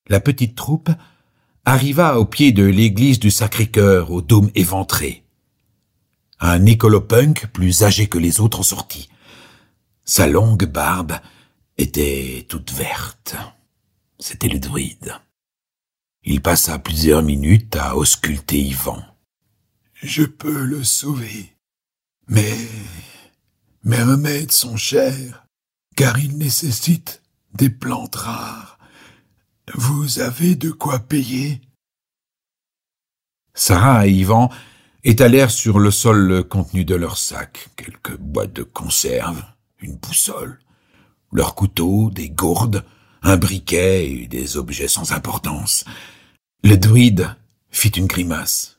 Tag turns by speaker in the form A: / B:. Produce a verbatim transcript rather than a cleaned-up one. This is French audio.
A: La petite troupe arriva au pied de l'église du Sacré-Cœur au dôme éventré. Un écolo-punk plus âgé que les autres en sortit. Sa longue barbe était toute verte. C'était le druide. Il passa plusieurs minutes à ausculter Yvan.
B: « Je peux le sauver, mais mes remèdes sont chers, car ils nécessitent des plantes rares. Vous avez de quoi payer ?»
A: Sarah et Yvan étalèrent sur le sol le contenu de leur sac, quelques boîtes de conserve, une boussole, leurs couteaux, des gourdes, un briquet et des objets sans importance. Le druide fit une grimace.